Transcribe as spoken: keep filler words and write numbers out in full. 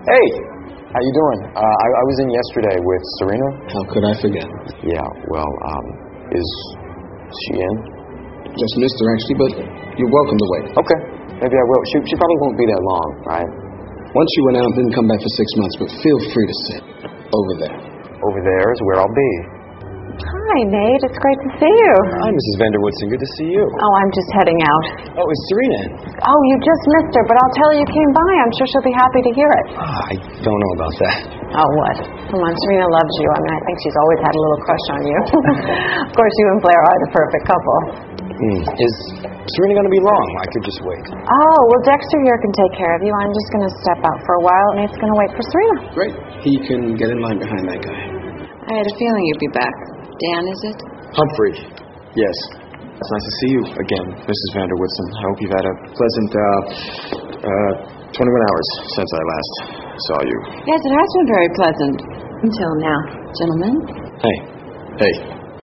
Hey, how you doing? Uh, I, I was in yesterday with Serena. How could I forget? Yeah, well, um, is she in? Just missed her, actually, but you're welcome to wait. Okay, maybe I will. She, she probably won't be that long, right? Once you went out, didn't come back for six months, but feel free to sit over there. Over there is where I'll be. Hi, Nate. It's great to see you. Hi, Missus Vanderwoodson. Good to see you. Oh, I'm just heading out. Oh, is Serena in? Oh, you just missed her, but I'll tell her you came by. I'm sure she'll be happy to hear it. Oh, I don't know about that. Oh, what? Come on, Serena loves you. I mean, I think she's always had a little crush on you. Of course, you and Blair are the perfect couple. Hmm. Is Serena going to be long? I could just wait. Oh, well, Dexter here can take care of you. I'm just going to step out for a while, and Nate's going to wait for Serena. Great. He can get in line behind that guy. I had a feeling you'd be back. Dan, is it? Humphrey. Yes. It's nice to see you again, Missus Vanderwoodson. I hope you've had a pleasant, uh, uh, twenty-one hours since I last saw you. Yes, it has been very pleasant. Until now. Gentlemen? Hey. Hey.